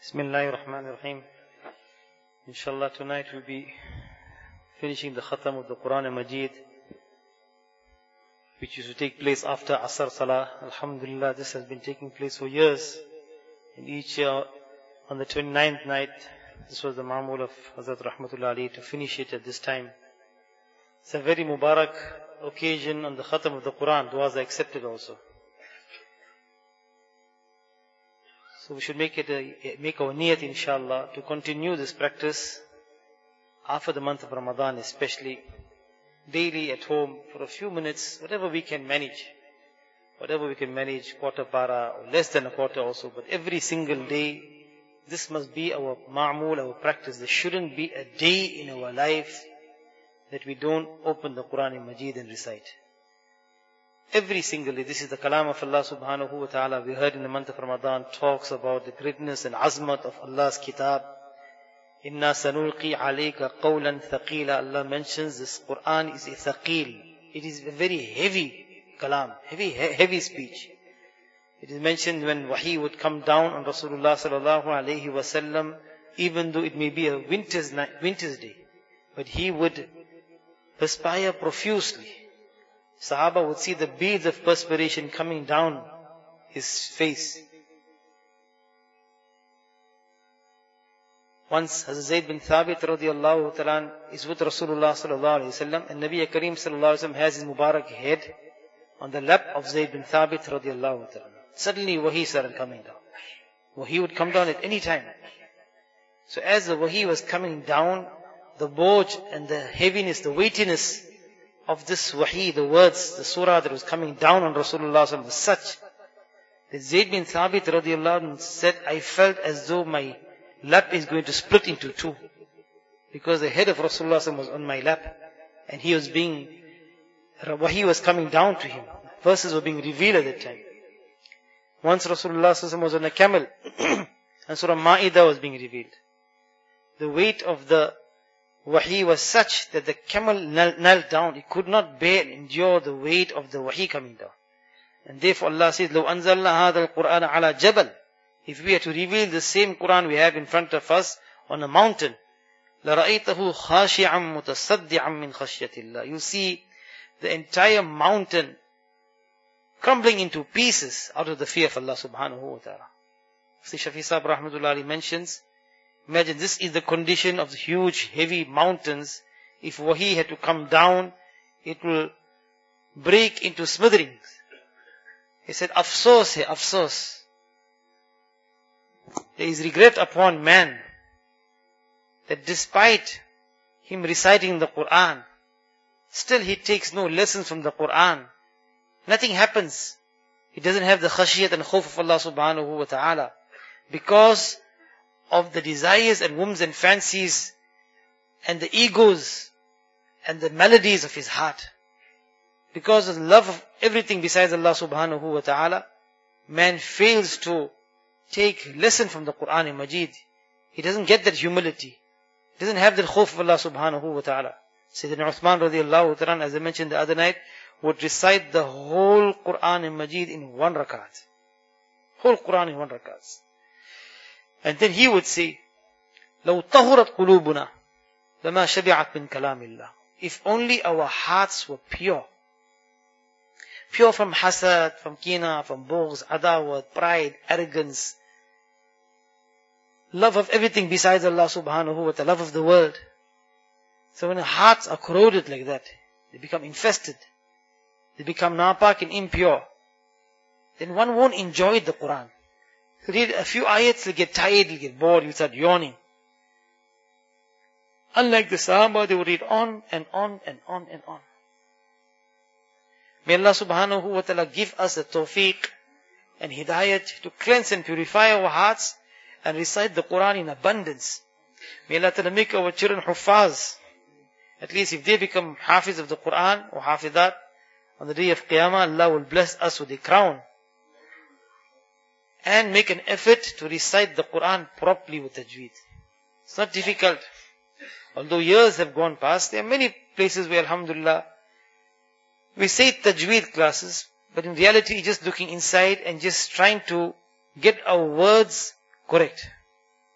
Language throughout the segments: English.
Bismillahir Rahmanir Rahim. Inshallah, tonight we'll be finishing the Khatam of the Quran and Majid, which used to take place after Asr Salah. Alhamdulillah, this has been taking place for years. And each year, on the 29th night, this was the Ma'mul of Hazrat Rahmatullah Ali to finish it at this time. It's a very Mubarak occasion on the Khatam of the Quran. Du'as are accepted also. So we should make our niyat, inshallah, to continue this practice after the month of Ramadan, especially daily at home for a few minutes, whatever we can manage. Whatever we can manage, quarter para or less than a quarter also, but every single day, this must be our ma'mul, our practice. There shouldn't be a day in our life that we don't open the Quran and Majid and recite. Every single day. This is the kalam of Allah subhanahu wa ta'ala. We heard in the month of Ramadan talks about the greatness and azmat of Allah's kitab. Inna sanulqi alayka qawlan thaqila. Allah mentions this Quran is a thaqil. It is a very heavy kalam, heavy speech. It is mentioned when wahi would come down on Rasulullah sallallahu alayhi wa sallam, even though it may be a winter's day, but he would perspire profusely. Sahaba would see the beads of perspiration coming down his face. Once Hazrat Zayd bin Thabit radiallahu ta'ala is with Rasulullah sallallahu alayhi wa sallam, and Nabi Kareem sallallahu alayhi wa sallam has his Mubarak head on the lap of Zayd bin Thabit radiallahu ta'ala. Suddenly wahi started coming down. Wahi would come down at any time. So as the wahi was coming down, the boj and the heaviness, the weightiness of this wahi, the words, the surah that was coming down on Rasulullah sallallahu was such that Zayd bin Thabit radiallahu anhu said, I felt as though my lap is going to split into two. Because the head of Rasulullah sallallahu was on my lap. And wahi was coming down to him. Verses were being revealed at that time. Once Rasulullah sallallahu was on a camel, and Surah Ma'idah was being revealed. The weight of the wahi was such that the camel knelt down. He could not endure the weight of the wahi coming down. And therefore Allah says, لو أنزلنا هذا القرآن على جبل. If we are to reveal the same Quran we have in front of us on a mountain, لرأيته خاشعا متصدعا من خشية الله. You see the entire mountain crumbling into pieces out of the fear of Allah subhanahu wa ta'ala. Shafi Sahib Rahmatullah Ali mentions, imagine this is the condition of the huge heavy mountains. If wahi had to come down, it will break into smitherings. He said, Afsos hai, Afsos. There is regret upon man that despite him reciting the Quran, still he takes no lessons from the Quran. Nothing happens. He doesn't have the khashiyat and khawf of Allah subhanahu wa ta'ala. Because of the desires and whims and fancies and the egos and the melodies of his heart. Because of the love of everything besides Allah subhanahu wa ta'ala, man fails to take lesson from the Quran and Majid. He doesn't get that humility. He doesn't have that khawf of Allah subhanahu wa ta'ala. Sayyidina Uthman radiallahu ta'ala, as I mentioned the other night, would recite the whole Quran and Majid in one rakat. Whole Quran in one rakat. And then he would say, لو طهرت قلوبنا لما شبعت من كلام الله. If only our hearts were pure. Pure from hasad, from kina, from bughz, adawat, pride, arrogance. Love of everything besides Allah subhanahu wa ta'ala, love of the world. So when our hearts are corroded like that, they become infested. They become napak and impure. Then one won't enjoy the Quran. Read a few ayats, you'll get tired, you'll get bored, you'll start yawning. Unlike the Sahaba, they will read on and on and on and on. May Allah subhanahu wa ta'ala give us the tawfiq and hidayat to cleanse and purify our hearts and recite the Quran in abundance. May Allah ta'ala make our children huffaz. At least if they become hafiz of the Quran or hafidat, on the day of Qiyamah, Allah will bless us with a crown. And make an effort to recite the Quran properly with tajweed. It's not difficult. Although years have gone past, there are many places where, alhamdulillah, we say tajweed classes, but in reality, just looking inside and just trying to get our words correct.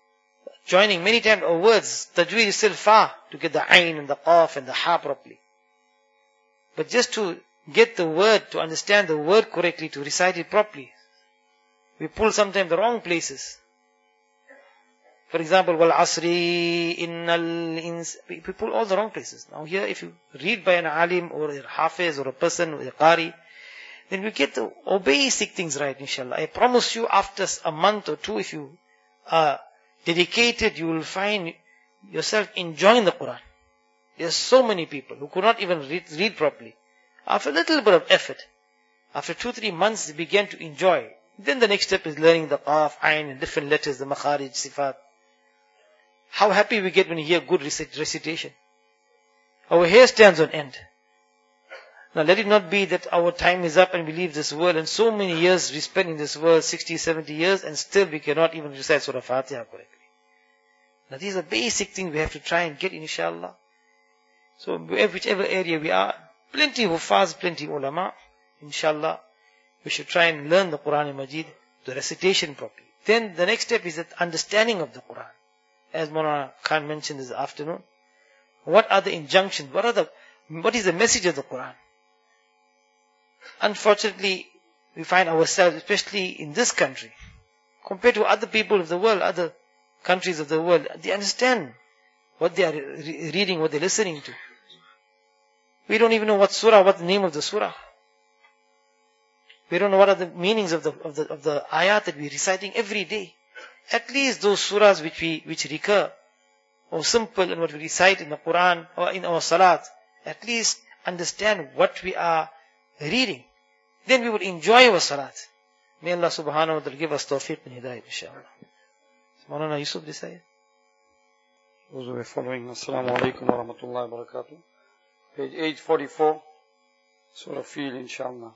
joining many times of words. Tajweed is still far to get the ain and the qaf and the ha properly. But just to get the word, to understand the word correctly, to recite it properly, we pull sometimes the wrong places. For example, wal asri innal ins, we pull all the wrong places. Now here, if you read by an alim or a hafiz or a person or a qari, then we get the basic things right, inshallah. I promise you, after a month or two, if you are dedicated, you will find yourself enjoying the Quran. There's so many people who could not even read properly. After a little bit of effort, after 2-3 months, they began to enjoy. Then the next step is learning the qaf, ayn, and different letters, the makharij, sifat. How happy we get when we hear good recitation. Our hair stands on end. Now let it not be that our time is up and we leave this world, and so many years we spend in this world, 60, 70 years, and still we cannot even recite Surah Fatiha correctly. Now these are basic things we have to try and get, inshallah. So whichever area we are, plenty huffaz, plenty ulama, inshallah, we should try and learn the Quran and Majid, the recitation properly. Then the next step is the understanding of the Quran. As Maulana Khan mentioned this afternoon, what are the injunctions? What is the message of the Quran? Unfortunately, we find ourselves, especially in this country, compared to other people of the world, other countries of the world, they understand what they are reading, what they're listening to. We don't even know what the name of the surah. We don't know what are the meanings of the ayat that we're reciting every day. At least those surahs which recur, or simple, and what we recite in the Quran or in our salat, at least understand what we are reading. Then we will enjoy our salat. May Allah subhanahu wa ta'ala give us tawfiq and hidayah, inshallah. Maulana Yusuf decide. Those who are following, Assalamu alaikum wa rahmatullahi wa barakatuh. Page 844, Surah Fil, inshallah.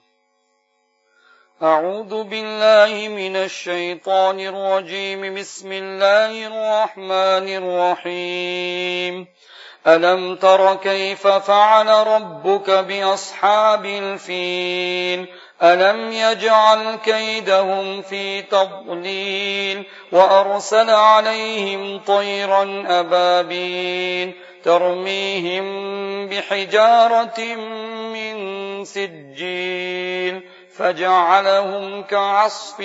أعوذ بالله من الشيطان الرجيم بسم الله الرحمن الرحيم ألم تر كيف فعل ربك بأصحاب الفيل ألم يجعل كيدهم في تضليل وأرسل عليهم طيرا أبابيل ترميهم بحجارة من سجيل فجعلهم كعصف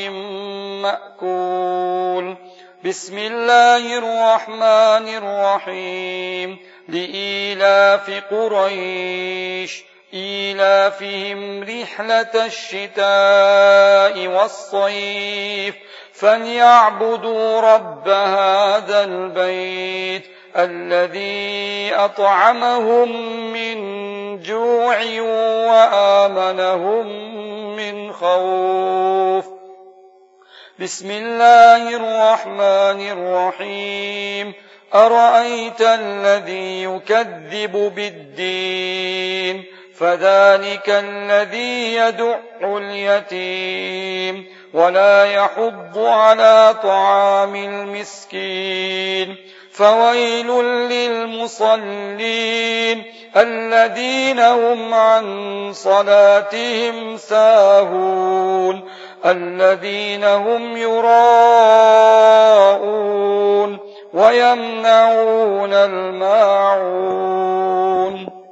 مأكول بسم الله الرحمن الرحيم لإيلاف قريش إيلافهم رحلة الشتاء والصيف فليعبدوا رب هذا البيت الذي أطعمهم من جوع وآمنهم من خوف بسم الله الرحمن الرحيم أرأيت الذي يكذب بالدين فذلك الذي يدع اليتيم ولا يحض على طعام المسكين فويل للمصلين الذين هم عن صلاتهم ساهون الذين هم يراءون ويمنعون الماعون.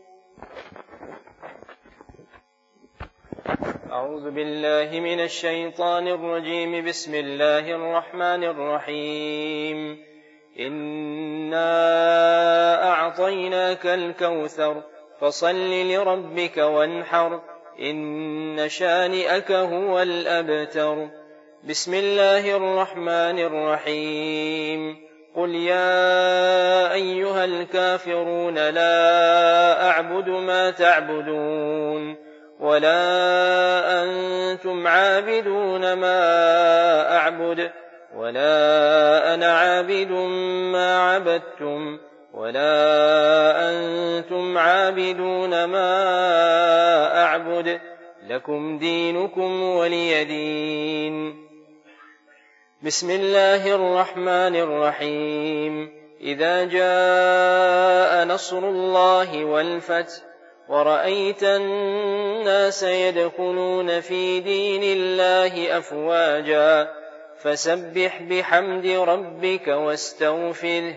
أعوذ بالله من الشيطان الرجيم بسم الله الرحمن الرحيم إنا أعطيناك الكوثر فصل لربك وانحر إن شانئك هو الأبتر بسم الله الرحمن الرحيم قل يا أيها الكافرون لا أعبد ما تعبدون ولا أنتم عابدون ما أعبد ولا أنا عابد ما عبدتم ولا أنتم عابدون ما أعبد لكم دينكم ولي دين. بسم الله الرحمن الرحيم إذا جاء نصر الله والفتح ورأيت الناس يدخلون في دين الله أفواجا فسبح بحمد ربك واستغفره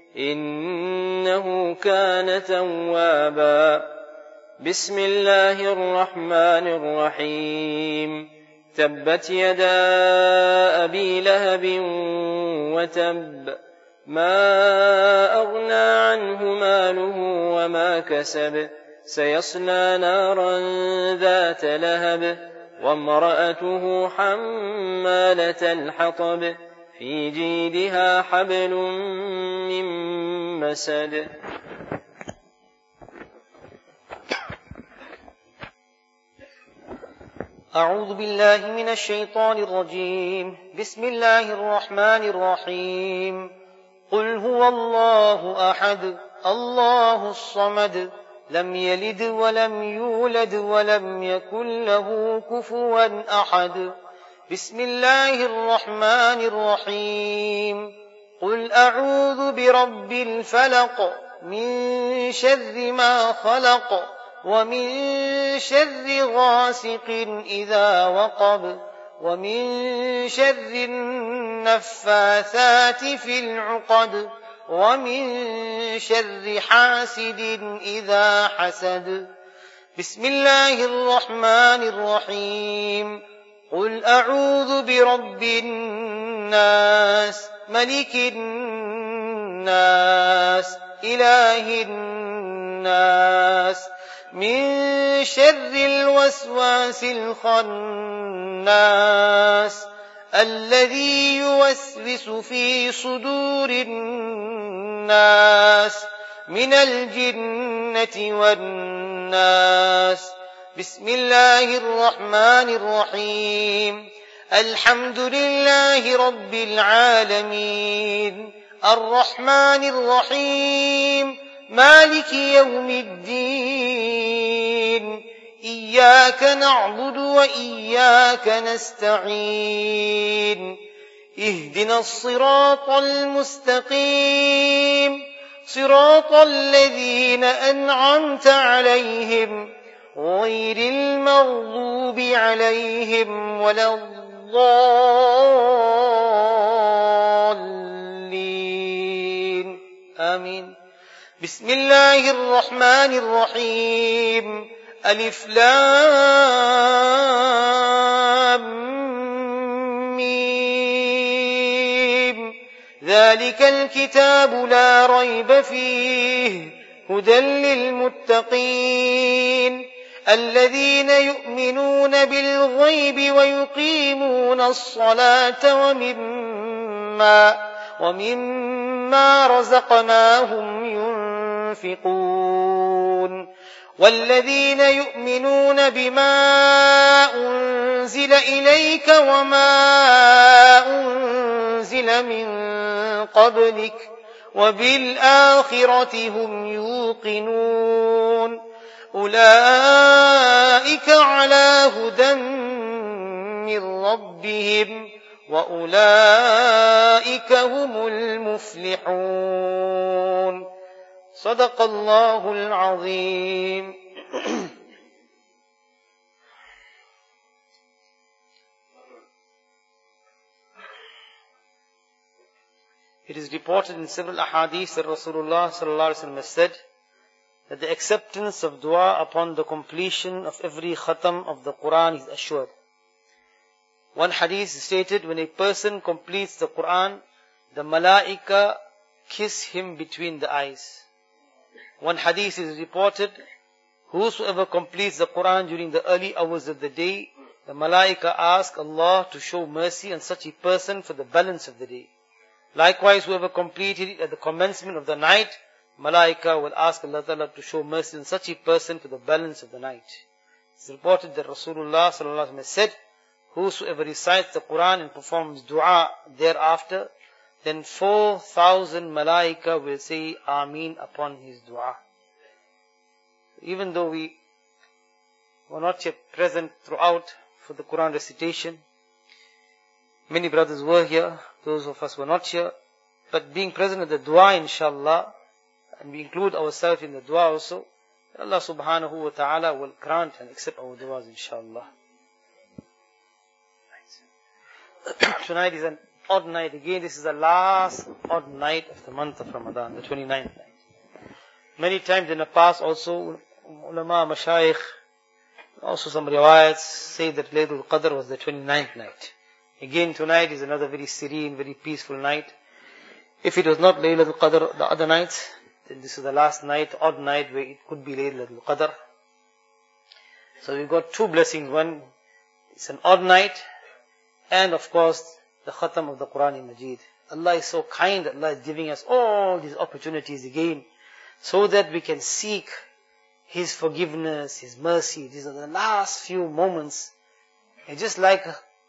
إنه كان توابا. بسم الله الرحمن الرحيم. تبت يدا أبي لهب وتب ما أغنى عنه ماله وما كسب سيصلى نارا ذات لهب وامرأته حمالة الحطب في جيدها حبل من مسد. أعوذ بالله من الشيطان الرجيم. بسم الله الرحمن الرحيم. قل هو الله أحد الله الصمد لم يلد ولم يولد ولم يكن له كفوا أحد. بسم الله الرحمن الرحيم. قل أعوذ برب الفلق من شر ما خلق ومن شر غاسق إذا وقب ومن شر النفاثات في العقد ومن شر حاسد إذا حسد. بسم الله الرحمن الرحيم. قل أعوذ برب الناس ملك الناس إله الناس من شر الوسواس الخناس الذي يوسوس في صدور الناس من الجنة والناس. بسم الله الرحمن الرحيم. الحمد لله رب العالمين الرحمن الرحيم مالك يوم الدين إياك نعبد وإياك نستعين اهدنا الصراط المستقيم صراط الذين أنعمت عليهم غير المغضوب عليهم ولا الضالين آمين. بسم الله الرحمن الرحيم. ألف لام ميم ذلك الكتاب لا ريب فيه هدى للمتقين الذين يؤمنون بالغيب ويقيمون الصلاة ومما رزقناهم ينفقون والذين يؤمنون بما أنزل إليك وما أنزل من قبلك وبالآخرة هم يوقنون أولئك على هدى من ربهم وأولئك هم المفلحون. صدق الله العظيم. It is reported in several ahadith that Rasulullah sallallahu alaihi wasallam has said that the acceptance of dua upon the completion of every khatam of the Quran is assured. One hadith stated, when a person completes the Quran, the malaika kiss him between the eyes. One hadith is reported, whosoever completes the Quran during the early hours of the day, the malaika ask Allah to show mercy on such a person for the balance of the day. Likewise, whoever completed it at the commencement of the night, malaika will ask Allah Ta'ala to show mercy on such a person for the balance of the night. It's reported that Rasulullah sallallahu alaihi wasallam has said, whosoever recites the Quran and performs dua thereafter, then 4,000 malaika will say Ameen upon his dua. Even though we were not yet present throughout for the Quran recitation, many brothers were here, those of us were not here, but being present at the dua inshallah, and we include ourselves in the dua also, Allah subhanahu wa ta'ala will grant and accept our duas inshallah. Tonight is an odd night. Again, this is the last odd night of the month of Ramadan, the 29th night. Many times in the past also, ulama, mashayikh, also some riwayats say that Laylatul Qadr was the 29th night. Again, tonight is another very serene, very peaceful night. If it was not Laylatul Qadr the other nights, then this is the last night, odd night where it could be Laylatul Qadr. So we've got two blessings. One, it's an odd night, and of course, the khatam of the Quran Majid. Allah is so kind, Allah is giving us all these opportunities again, so that we can seek His forgiveness, His mercy. These are the last few moments. It's just like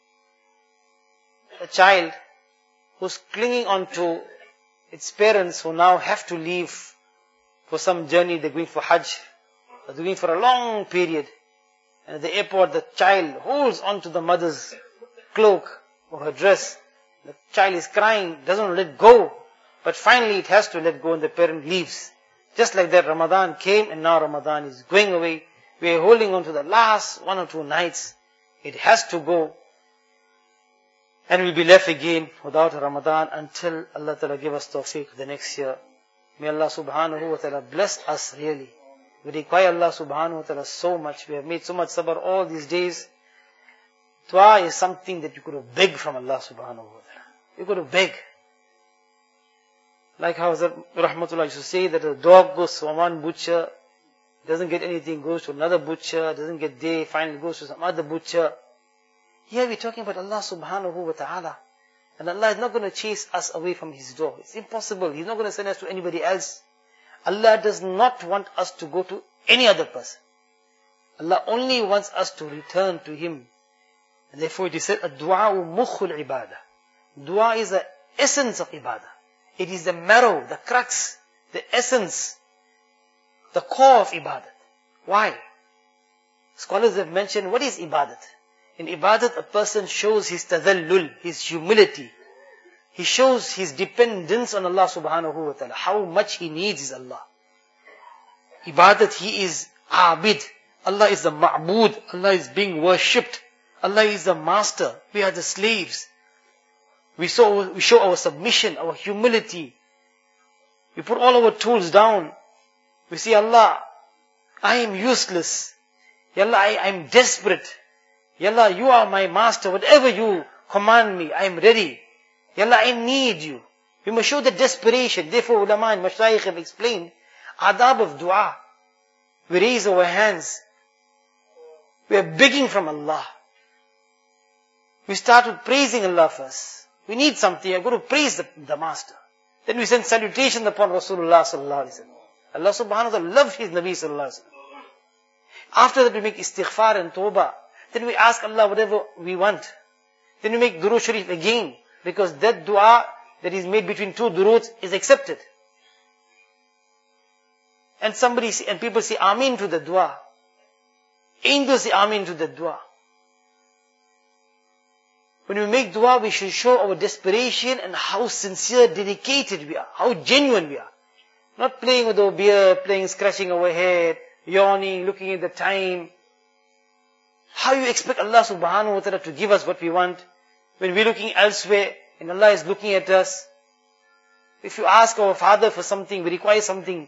a child who's clinging on to its parents who now have to leave for some journey. They're going for Hajj, or they're going for a long period. And at the airport, the child holds onto the mother's cloak or her dress. The child is crying, doesn't let go. But finally it has to let go and the parent leaves. Just like that, Ramadan came and now Ramadan is going away. We are holding on to the last 1 or 2 nights. It has to go. And we'll be left again without Ramadan until Allah Ta'ala give us tawfiq the next year. May Allah Subhanahu wa Ta'ala bless us really. We require Allah Subhanahu wa Ta'ala so much. We have made so much sabr all these days. Dua is something that you could have begged from Allah Subhanahu wa Ta'ala. You could have begged. Like how Rahmatullah used to say that a dog goes to one butcher, doesn't get anything, goes to another butcher, doesn't get day, finally goes to some other butcher. Here we're talking about Allah Subhanahu wa Ta'ala. And Allah is not going to chase us away from His door. It's impossible. He's not going to send us to anybody else. Allah does not want us to go to any other person. Allah only wants us to return to Him. And therefore it is said, Ad-du'a'u mukhul ibadah. Dua is the essence of ibadah. It is the marrow, the crux, the essence, the core of ibadat. Why? Scholars have mentioned, what is ibadat? In ibadat, a person shows his tadallul, his humility. He shows his dependence on Allah Subhanahu wa Ta'ala. How much he needs is Allah. Ibadat, he is abid. Allah is the ma'bud. Allah is being worshipped. Allah is the master. We are the slaves. We show our submission, our humility. We put all our tools down. We say, Allah, I am useless. Ya Allah, I am desperate. Ya Allah, you are my master. Whatever you command me, I am ready. Ya Allah, I need you. We must show the desperation. Therefore, ulama and mashayikh have explained adab of dua. We raise our hands. We are begging from Allah. We start with praising Allah first. We need something. I'm going to praise the master. Then we send salutations upon Rasulullah sallallahu alaihi wasallam. Allah subhanahu wa ta'ala loved His Nabi sallallahu alaihi wasallam. After that we make istighfar and tawbah. Then we ask Allah whatever we want. Then we make durood sharif again. Because that dua that is made between 2 duroods is accepted. And people say Ameen to the dua. Angels say Ameen to the dua. When we make dua, we should show our desperation and how sincere, dedicated we are, how genuine we are. Not playing with our beard, scratching our head, yawning, looking at the time. How you expect Allah Subhanahu wa Ta'ala to give us what we want when we're looking elsewhere and Allah is looking at us? If you ask our father for something, we require something,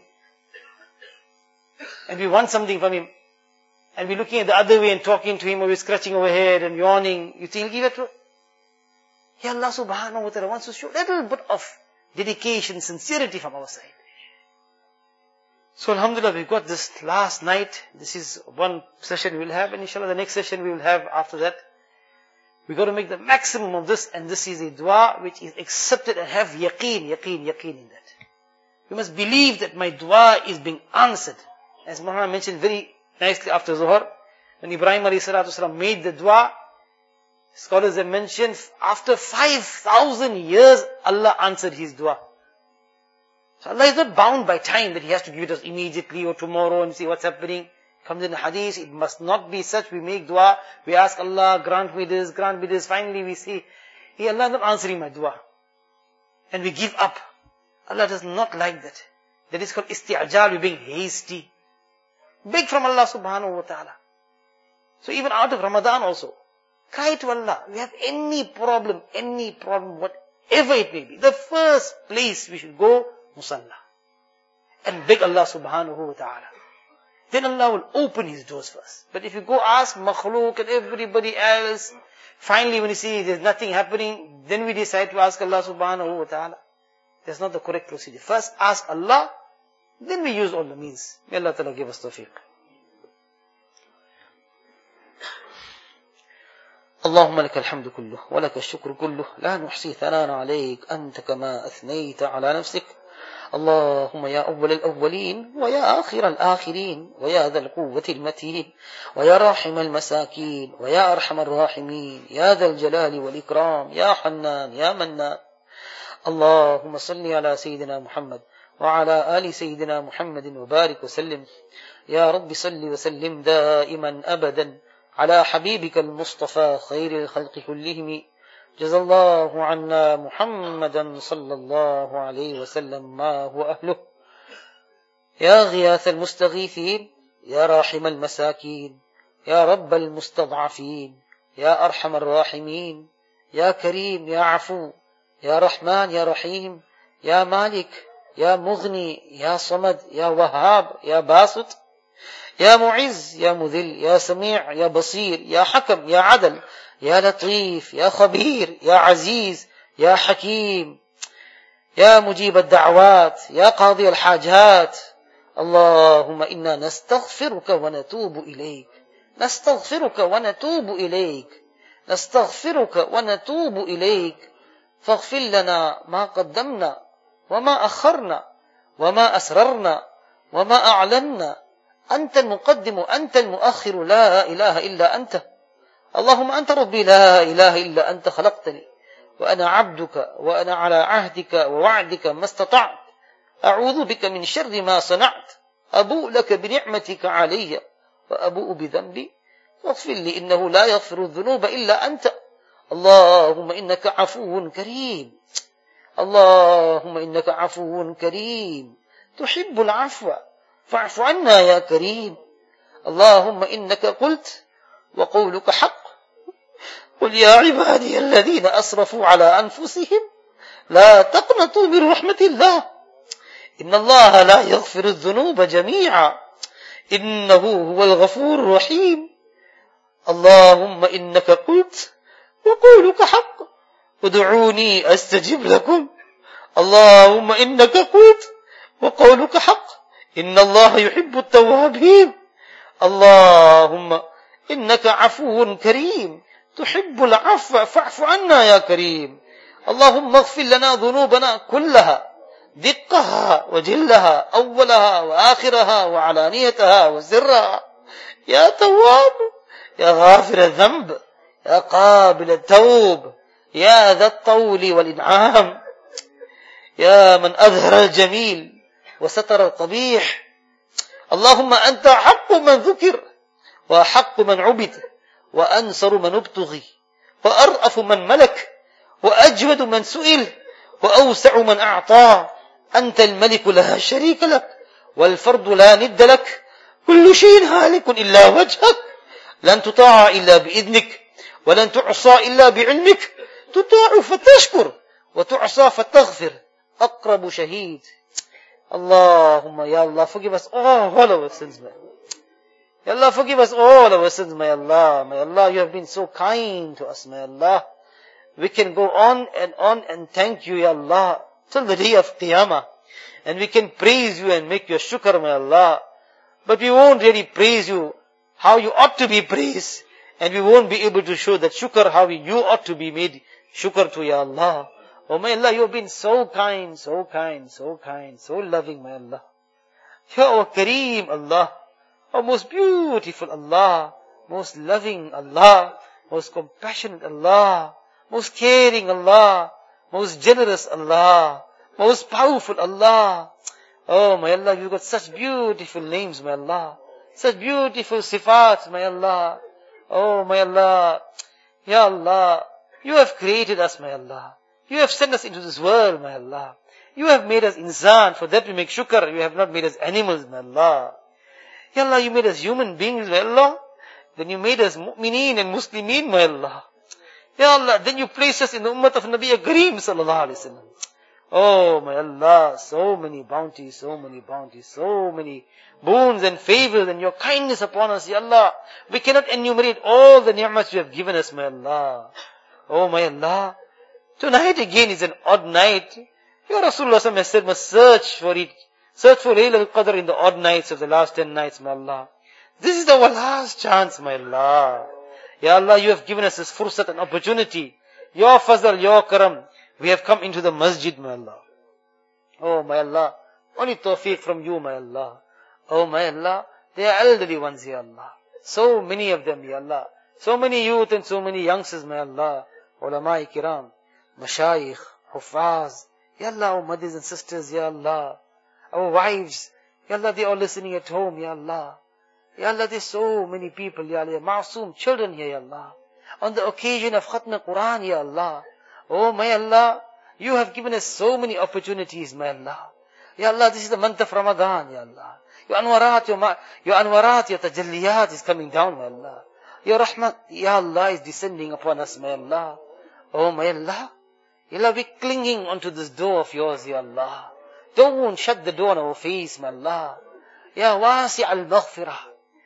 and we want something from him, and we're looking at the other way and talking to him, or we're scratching our head and yawning, you think he'll give it to us? Yeah, Allah Subhanahu wa Ta'ala wants to show a little bit of dedication, sincerity from our side. So Alhamdulillah, we've got this last night. This is one session we'll have, and inshallah the next session we will have after that. We've got to make the maximum of this, and this is a dua which is accepted, and have yaqeen in that. We must believe that my dua is being answered. As Muhammad mentioned very nicely after Zuhr, when Ibrahim alayhi salatu wasalam made the dua, scholars have mentioned, after 5,000 years, Allah answered his dua. So Allah is not bound by time that He has to give it us immediately or tomorrow and see what's happening. Comes in the hadith, it must not be such. We make dua, we ask Allah, grant me this. Finally we say, hey Allah, not answering my dua. And we give up. Allah does not like that. That is called isti'ajal, we're being hasty. Beg from Allah Subhanahu wa Ta'ala. So even out of Ramadan also, Cry to Allah. We have any problem, whatever it may be. The first place we should go, Musalla. And beg Allah subhanahu wa ta'ala. Then Allah will open His doors first. But if you go ask makhluk and everybody else, finally when you see there's nothing happening, then we decide to ask Allah subhanahu wa ta'ala. That's not the correct procedure. First ask Allah, then we use all the means. May Allah ta'ala give us tawfiq. اللهم لك الحمد كله ولك الشكر كله لا نحصي ثناء عليك أنت كما أثنيت على نفسك اللهم يا أول الأولين ويا آخر الآخرين ويا ذا القوة المتين ويا راحم المساكين ويا أرحم الراحمين يا ذا الجلال والإكرام يا حنان يا منان اللهم صل على سيدنا محمد وعلى آل سيدنا محمد وبارك وسلم يا رب صل وسلم دائما أبدا على حبيبك المصطفى خير الخلق كلهم جزا الله عنا محمدا صلى الله عليه وسلم ما هو أهله يا غياث المستغيثين يا راحم المساكين يا رب المستضعفين يا أرحم الراحمين يا كريم يا عفو يا رحمن يا رحيم يا مالك يا مغني يا صمد يا وهاب يا باسط يا معز يا مذل يا سميع يا بصير يا حكم يا عدل يا لطيف يا خبير يا عزيز يا حكيم يا مجيب الدعوات يا قاضي الحاجات اللهم إنا نستغفرك ونتوب إليك نستغفرك ونتوب إليك نستغفرك ونتوب إليك فاغفر لنا ما قدمنا وما أخرنا وما أسررنا وما أعلنا أنت المقدم أنت المؤخر لا إله إلا أنت اللهم أنت ربي لا إله إلا أنت خلقتني وأنا عبدك وأنا على عهدك ووعدك ما استطعت أعوذ بك من شر ما صنعت أبوء لك بنعمتك علي وأبوء بذنبي فاغفر لي إنه لا يغفر الذنوب إلا أنت اللهم إنك عفو كريم اللهم إنك عفو كريم تحب العفو فاعف عنا يا كريم اللهم إنك قلت وقولك حق قل يا عبادي الذين أسرفوا على أنفسهم لا تقنطوا من رحمة الله إن الله لا يغفر الذنوب جميعا إنه هو الغفور الرحيم اللهم إنك قلت وقولك حق ادعوني أستجب لكم اللهم إنك قلت وقولك حق إن الله يحب التوابين اللهم إنك عفو كريم تحب العفو فاعف عنا يا كريم اللهم اغفر لنا ذنوبنا كلها دقها وجلها أولها وآخرها وعلانيتها وسرها يا تواب يا غافر الذنب يا قابل التوب يا ذا الطول والإنعام يا من أظهر الجميل وستر القبيح اللهم أنت حق من ذكر وحق من عبد وأنصر من ابتغي وأرأف من ملك وأجود من سئل وأوسع من أعطى أنت الملك لا شريك لك والفرد لا ند لك كل شيء هالك إلا وجهك لن تطاع إلا بإذنك ولن تعصى إلا بعلمك تطاع فتشكر وتعصى فتغفر أقرب شهيد Allahumma, Ya Allah, forgive us all our sins, my Allah. Ya Allah, forgive us all our sins, my Allah. My Allah, you have been so kind to us, my Allah. We can go on and thank you, Ya Allah, till the day of Qiyamah. And we can praise you and make your shukr, my Allah. But we won't really praise you how you ought to be praised. And we won't be able to show that shukr how you ought to be made shukr to, Ya Allah. Oh my Allah, you have been so kind, so kind, so kind, so loving, my Allah. You are our Kareem, Allah. Our most beautiful Allah. Most loving Allah. Most compassionate Allah. Most caring Allah. Most generous Allah. Most powerful Allah. Oh my Allah, you've got such beautiful names, my Allah. Such beautiful sifat, my Allah. Oh my Allah. Ya Allah, you have created us, my Allah. You have sent us into this world, my Allah. You have made us insan, for that we make shukr. You have not made us animals, my Allah. Ya Allah, you made us human beings, my Allah. Then you made us mu'mineen and muslimeen, my Allah. Ya Allah, then you placed us in the ummah of Nabi Kareem sallallahu alayhi wa sallam. Oh my Allah, so many bounties, so many bounties, so many boons and favors and your kindness upon us, Ya Allah. We cannot enumerate all the ni'mas you have given us, my Allah. Oh my Allah. Tonight again is an odd night. Your Rasulullah has said, must search for it. Search for Layl al-Qadr in the odd nights of the last 10 nights, my Allah. This is our last chance, my Allah. Ya Allah, you have given us this fursat and opportunity. Your fazl, your karam. We have come into the masjid, my Allah. Oh, my Allah. Only tawfiq from you, my Allah. Oh, my Allah. They are elderly ones, Ya Allah. So many of them, Ya Allah. So many youth and so many youngsters, my Allah. Ulama-i kiram. Mashayikh. Hufaz. Ya Allah, our mothers and sisters, Ya Allah. Our wives. Ya Allah, they are listening at home, Ya Allah. Ya Allah, there's so many people, Ya Allah. Masoom children here, Ya Allah. On the occasion of Khatm Quran, Ya Allah. Oh my Allah, you have given us so many opportunities, my Allah. Ya Allah, this is the month of Ramadan, Ya Allah. Your anwarat, your tajalliyat is coming down, my Allah. Your rahmat, Ya Allah, is descending upon us, my Allah. Oh my Allah. Ya Allah, we're clinging onto this door of yours, Ya Allah. Don't shut the door on our face, my Allah. Ya wasi' al-maghfirah.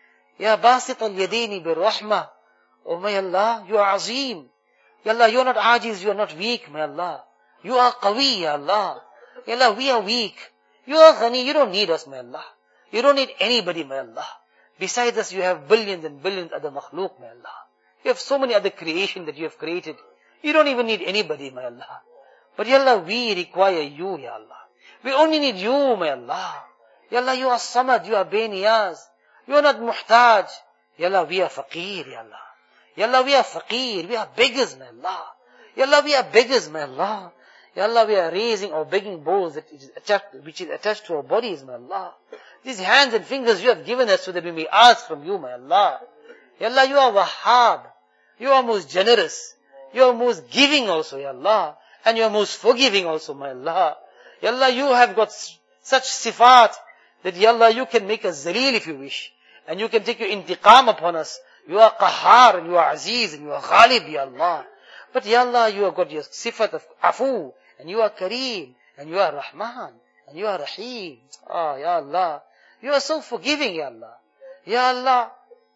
Ya basit al-yadaini bir-rahmah. Oh my Allah, you are azim. Ya Allah, you are not ajiz, you are not weak, my Allah. You are qawi, Ya Allah. Ya Allah, we are weak. You are ghani, you don't need us, my Allah. You don't need anybody, my Allah. Besides us, you have billions and billions other makhluk, my Allah. You have so many other creation that you have created. You don't even need anybody, my Allah. But Ya Allah, we require you, Ya Allah. We only need you, my Allah. Ya Allah, you are samad, you are beniyaz. You are not muhtaj. Ya Allah, we are faqir, Ya Allah. Ya Allah, we are faqir, we are beggars, my Allah. Ya Allah, we are beggars, my Allah. Ya Allah, we are raising our begging bowls which is attached to our bodies, my Allah. These hands and fingers you have given us so that we may ask from you, my Allah. Ya Allah, you are Wahhab. You are most generous. You are most giving also, Ya Allah. And you are most forgiving also, my Allah. Ya Allah, you have got such sifat that, Ya Allah, you can make us zaleel if you wish. And you can take your intiqam upon us. You are Qahar and you are Aziz and you are Ghalib, Ya Allah. But Ya Allah, you have got your sifat of Afu and you are Kareem and you are Rahman and you are Rahim. Ah, Ya Allah. You are so forgiving, Ya Allah. Ya Allah.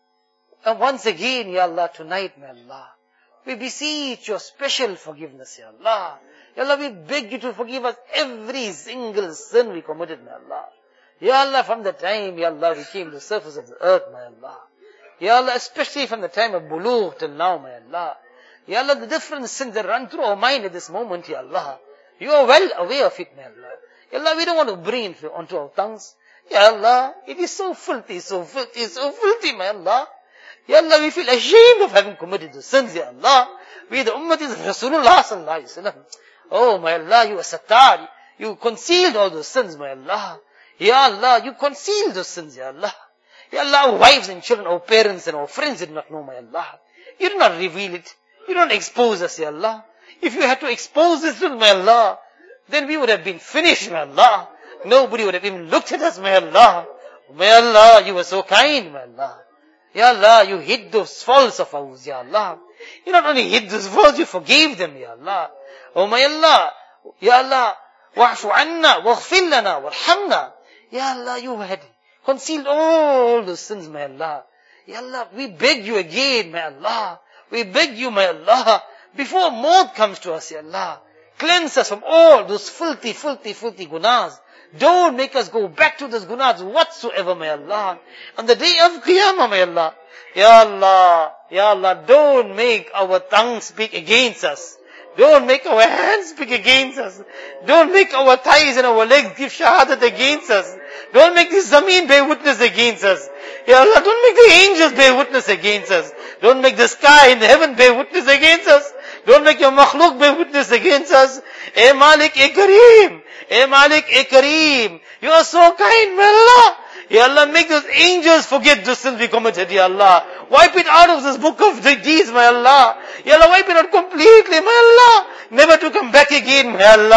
And once again, Ya Allah, tonight, my Allah, we beseech your special forgiveness, Ya Allah. Ya Allah, we beg you to forgive us every single sin we committed, my Allah. Ya Allah, from the time, Ya Allah, we came to the surface of the earth, my Allah. Ya Allah, especially from the time of Bulugh till now, my Allah. Ya Allah, the different sins that run through our mind at this moment, Ya Allah. You are well aware of it, my Allah. Ya Allah, we don't want to bring it onto our tongues. Ya Allah, it is so filthy, so filthy, so filthy, my Allah. Ya Allah, we feel ashamed of having committed the sins, Ya Allah. We the ummatis of Rasulullah sallallahu alayhi wa sallam. Oh, my Allah, you are sattar. You concealed all those sins, my Allah. Ya Allah, you concealed those sins, Ya Allah. Ya Allah, our wives and children, our parents and our friends did not know, my Allah. You did not reveal it. You don't expose us, Ya Allah. If you had to expose this sin, my Allah, then we would have been finished, my Allah. Nobody would have even looked at us, my Allah. My Allah, you were so kind, my Allah. Ya Allah, you hid those faults of ours, Ya Allah. You not only hid those faults, you forgave them, Ya Allah. Oh my Allah, Ya Allah, wa'fu anna, waghfir lana, warhamna. Ya Allah, you had concealed all those sins, my Allah. Ya Allah, we beg you again, my Allah. We beg you, my Allah, before maut comes to us, Ya Allah, cleanse us from all those filthy, filthy, filthy gunas. Don't make us go back to those gunas whatsoever, my Allah. On the day of Qiyamah, my Allah. Ya Allah, Ya Allah, don't make our tongue speak against us. Don't make our hands speak against us. Don't make our thighs and our legs give shahadat against us. Don't make the zameen bear witness against us. Ya Allah, don't make the angels bear witness against us. Don't make the sky and the heaven bear witness against us. Don't make your makhluk bear witness against us. Eh Malik, eh Kareem. Eh Malik, eh Kareem. You are so kind, my Allah. Ya Allah, make those angels forget the sins we committed, Ya Allah. Wipe it out of this book of the deeds, my Allah. Ya Allah, wipe it out completely, my Allah. Never to come back again, my Allah.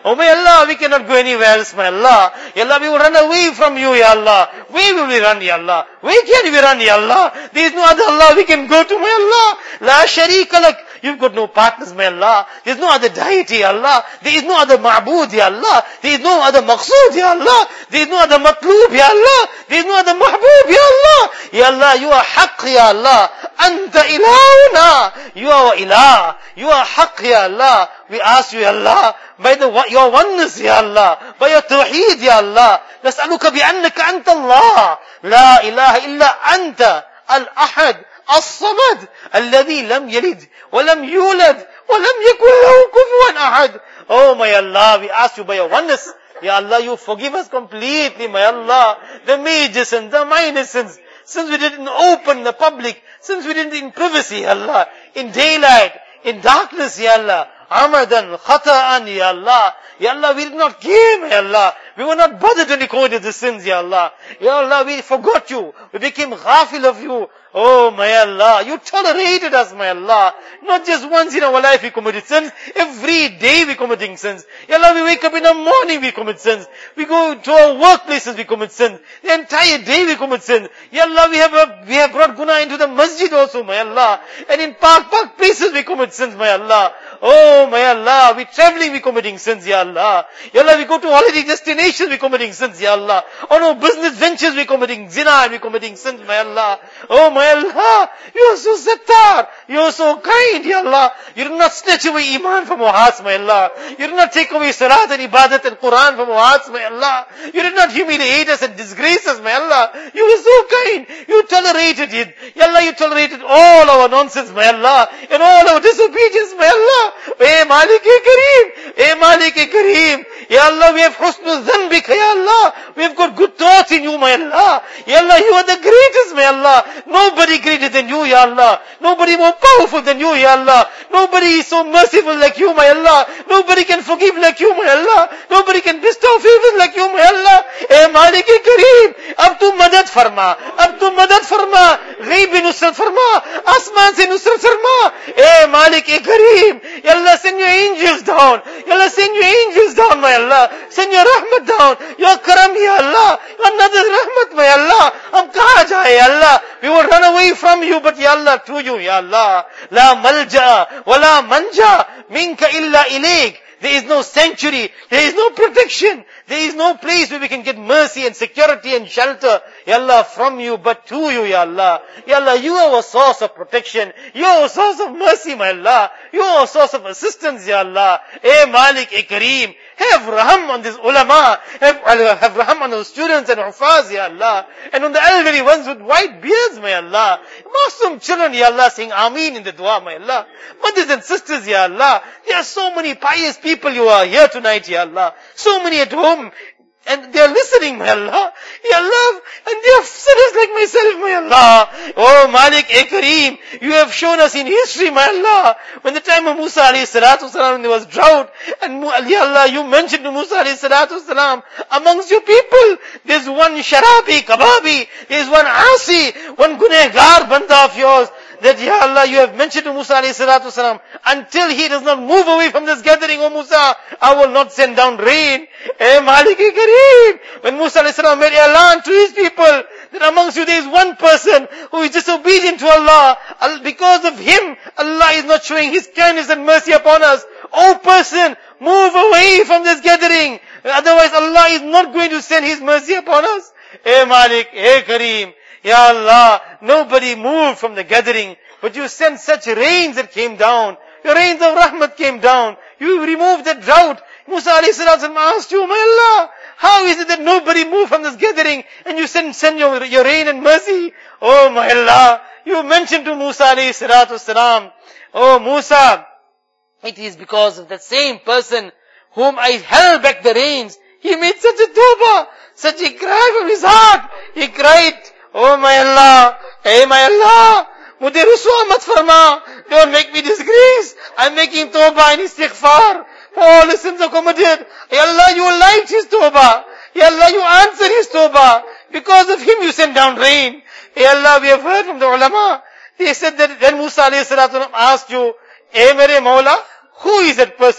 Oh my Allah, we cannot go anywhere else, my Allah. Ya Allah, we will run away from you, Ya Allah. Where will we run, Ya Allah? Where can we run, Ya Allah? There is no other Allah we can go to, my Allah. La sharika lak. You've got no partners, my Allah. There is no other deity, Ya Allah. There is no other ma'bud, Ya Allah. There is no other maqsood, Ya Allah. There is no other matloob, Ya Allah. There is no other mahboob, Ya Allah. Ya Allah, you are haqq, Ya Allah. Anta ilahuna. You are ilah. You are haqq, Ya Allah. We ask you, Ya Allah, by your oneness, Ya Allah, by your tawheed, Ya Allah. نسألك بأنك أنت الله لا إله إلا أنت الأحد الصمد الذي لم يلد ولم يولد ولم يكن له كفوا أحد. Oh my Allah, we ask you by your oneness, Ya Allah, you forgive us completely, my Allah, the major sins, the minor sins, since we did it in open, in the public, since we did it in privacy, Ya Allah, in daylight, in darkness, Ya Allah, Amadan, Khata'an, Ya Allah. Ya Allah, we did not care, Ya Allah. We were not bothered when we committed the sins, Ya Allah. Ya Allah, we forgot you. We became ghafil of you. Oh, my Allah, you tolerated us, my Allah. Not just once in our life we committed sins. Every day we committing sins. Ya Allah, we wake up in the morning, we commit sins. We go to our workplaces, we commit sins. The entire day we commit sins. Ya Allah, we have brought guna into the masjid also, my Allah. And in park places we commit sins, my Allah. Oh, my Allah, we traveling, we committing sins, Ya Allah. Ya Allah, we go to holiday destinations, we committing sins, Ya Allah. On our business ventures, we committing zina, we committing sins, my Allah. Oh, my Allah, you are so sattar, you are so kind, Ya Allah. You did not snatch away iman from our hearts, my Allah. You did not take away salat and ibadat and Quran from our hearts, my Allah. You did not humiliate us and disgrace us, my Allah. You were so kind. You tolerated it. Ya Allah, you tolerated all our nonsense, my Allah, and all our disobedience, my Allah. Eh Malik-e-Kareem, eh Malik-e-Kareem. Ya Allah, we have husnul dhanbik, Ya Allah. We have got good thoughts in you, my Allah. Ya Allah, you are the greatest, my Allah. Nobody greater than you, Ya Allah. Nobody more powerful than you, Ya Allah. Nobody is so merciful like you, my Allah. Nobody can forgive like you, my Allah. Nobody can bestow favors like you, my Allah. Eh Malik-e-Kareem, ab tu madad farma. Ab tu madad farma. Ghaib nusrat farma. Asman se nusrat farma. Eh Malik-e-Kareem. Ya Allah, send your angels down. Ya Allah, send your angels down, my Allah. Send your rahmat down. Your karam, Ya Allah. Another rahmat, my Allah. Hum kaha jaye, Ya Allah. We will run away from you, but Ya Allah, to you, Ya Allah. La malja wa la manja minka illa ilayk. There is no sanctuary. There is no protection. There is no place where we can get mercy and security and shelter, Ya Allah, from you, but to you, Ya Allah. Ya Allah, you are our source of protection. You are our source of mercy, my Allah. You are our source of assistance, Ya Allah. Eh Malik-e-Kareem, have raham on this ulama. Have raham on those students and hufaz, Ya Allah. And on the elderly ones with white beards, my Allah. Muslim children, Ya Allah, saying Ameen in the dua, my Allah. Mothers and sisters, Ya Allah. There are so many pious people you are here tonight, Ya Allah. So many at home. And they are listening, my Allah. Ya Allah, and they are sinners like myself, my Allah. Oh, Malik-e-Kareem, you have shown us in history, my Allah, when the time of Musa alayhi salatu wasalam, there was drought, and Ya Allah, you mentioned to Musa alayhi salatu wasalam, amongst your people, there's one sharabi, kababi, there's one asi, one gunehgar banda of yours, that Ya Allah, you have mentioned to Musa alayhi salatu wasalam, until he does not move away from this gathering, O Musa, I will not send down rain. Eh Malik-e-Kareem, when Musa alayhi salam made elan to his people, that amongst you there is one person who is disobedient to Allah, because of him, Allah is not showing His kindness and mercy upon us. Oh person, move away from this gathering, otherwise Allah is not going to send His mercy upon us. Eh Malik-e-Kareem, Ya Allah, nobody moved from the gathering, but you sent such rains that came down. Your rains of rahmat came down. You removed the drought. Musa alayhi salatu asked you, my Allah, how is it that nobody moved from this gathering and you send your rain and mercy? Oh my Allah, you mentioned to Musa alayhi salatu wasalam, oh Musa, it is because of that same person whom I held back the rains. He made such a tawbah, such a cry from his heart. He cried, oh my Allah, hey my Allah, mujhe ruswa mat farma, don't make me disgrace. I'm making tawbah and istighfar for all the sins I committed. Ya Allah, you liked his tawbah. Ya Allah, you answered his tawbah. Because of him you sent down rain. Ya Allah, we have heard from the ulama. They said that when Musa alayhi salatu asked you, eh mere Mawla, who is that person?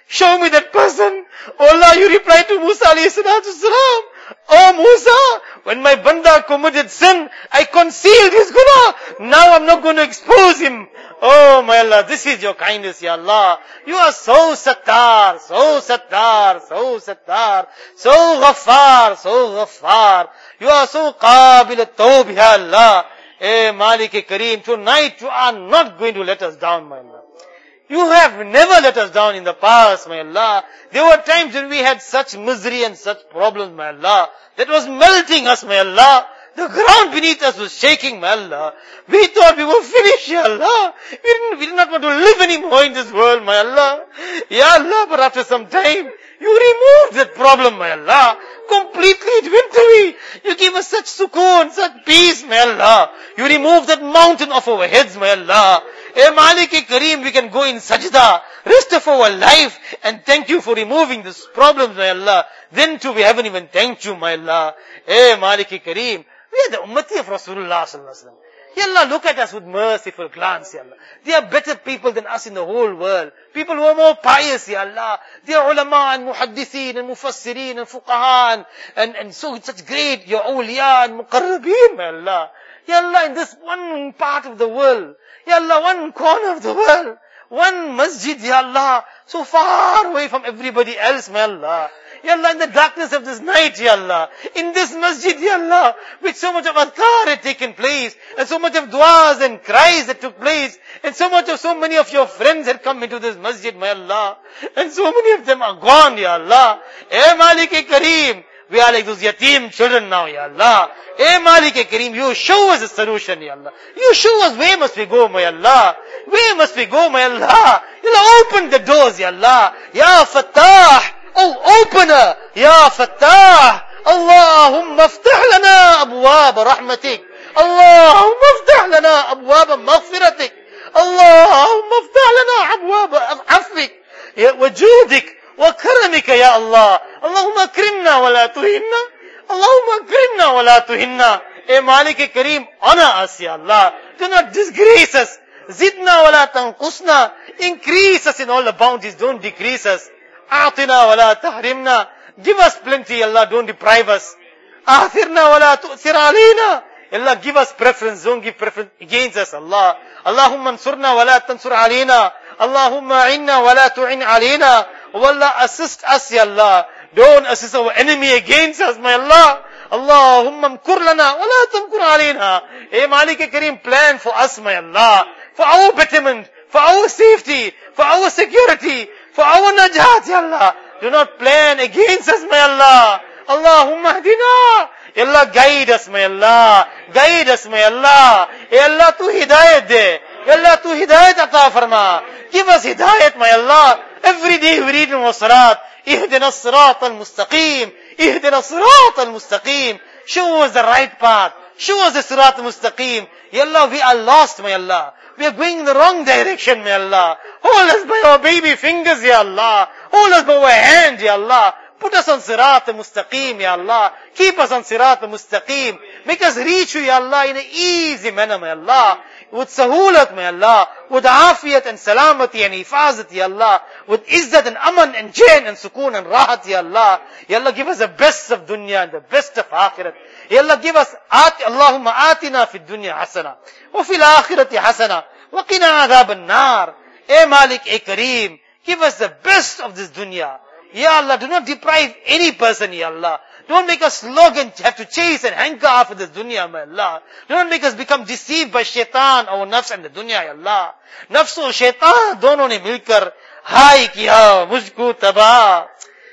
Show me that person. Oh Allah, you replied to Musa alayhi salatu salam. Oh Musa, when my banda committed sin, I concealed his guna. Now I'm not going to expose him. Oh my Allah, this is your kindness, Ya Allah. You are so sattar, so sattar, so sattar, so ghaffar, so ghaffar. You are so qabil at-tawb, Ya Allah. Eh Malik-e-Kareem, tonight you are not going to let us down, my Allah. You have never let us down in the past, my Allah. There were times when we had such misery and such problems, my Allah, that was melting us, my Allah. The ground beneath us was shaking, my Allah. We thought we were finished, Ya Allah. We did not want to live anymore in this world, my Allah. Ya Allah, but after some time, you removed that problem, my Allah. Completely it went away. You gave us such sukoon, such peace, my Allah. You removed that mountain off our heads, my Allah. Eh Malik-e-Kareem, we can go in sajda, rest of our life, and thank you for removing these problems, my Allah. Then too we haven't even thanked you, my Allah. Eh Malik-e-Kareem, we are the ummati of Rasulullah sallallahu alaihi wasallam. Ya Allah, look at us with merciful glance, Ya Allah. They are better people than us in the whole world. People who are more pious, Ya Allah. They are ulama and muhaddithin and mufassirin and fuqaha and so such great, your awliya and muqarrabeen, my Allah. Ya Allah, in this one part of the world, Ya Allah, one corner of the world, one masjid, Ya Allah, so far away from everybody else, my Allah. Ya Allah, in the darkness of this night, Ya Allah, in this masjid, Ya Allah, with so much of adhkar had taken place, and so much of du'as and cries that took place, and so many of your friends had come into this masjid, my Allah, and so many of them are gone, Ya Allah. Eh Malik-e-Kareem, we are like those yatim children now, Ya Allah. Eh Malik-e-Kareem, you show us a solution, Ya Allah. You show us where must we go, my Allah. Where must we go, my Allah. Ya Allah, open the doors, Ya Allah. Ya Fattah. Oh, opener. Ya Fattah. Allahumma aftah lana abwab rahmatik. Allahumma aftah lana abwab maghfiratik. Allahumma aftah lana abwab afwik. Wajudik. وكرمك يا الله اللهم اكرمنا ولا تهنا اللهم اكرمنا ولا تهنا. Eh Malik-e-Kareem, honor us, Ya Allah. Do not disgrace us. Zidna wala tanqusna. Increase us in all the bounties, don't decrease us. A'tina wala tahrimna. Give us plenty, Allah, don't deprive us. Athirna wala tu'thir alayna. Allah, give us preference, don't give preference against us, Allah. Allahumma ansurna wala tansur alayna. Allahumma a'inna wala tu'in alayna. Oh Allah, assist us, Ya Allah. Don't assist our enemy against us, my Allah. Allahumma mkur lana wa la tamkur alayna. Eh Malik-e-Kareem, plan for us, my Allah. For our betterment, for our safety, for our security, for our najat, Ya Allah. Do not plan against us, my Allah. Allahumma hadina. Ya Allah, guide us, my Allah. Guide us, my Allah. Ya Allah, tu hidayat de. Ya Allah, tu hidayat ata farma. Give us hidayat, my Allah. Every day we read in our salat, Ihdina as-sirat al-mustaqim, Ihdina as-sirat al-mustaqim. Show us the right path. Show us the sirat al-mustaqim. Ya Allah, we are lost, my Allah. We are going in the wrong direction, my Allah. Hold us by our baby fingers, Ya Allah. Hold us by our hand, Ya Allah. Put us on sirat al-mustaqim, Ya Allah. Keep us on sirat al-mustaqim. Make us reach you, Ya Allah, in an easy manner, my Allah. With sahulat, my Allah, with afiyat and salamati and hifazat, Ya Allah, with izzat and aman and jain and sukoon and rahat, Ya Allah. Ya Allah, give us the best of dunya and the best of akhirat. Ya Allah, give us, Allahumma atina fi dunya hasana, wa fil akhirati hasana, wa qina adhab an-nar. Eh Malik-e-Kareem, give us the best of this dunya. Ya Allah, do not deprive any person, Ya Allah. Don't make us slog and have to chase and hanker after this dunya, my Allah. Do not make us become deceived by shaitan, our nafs and the dunya, Ya Allah. Nafs और shaitan दोनों ने मिलकर हाय किया मुझको तबाह.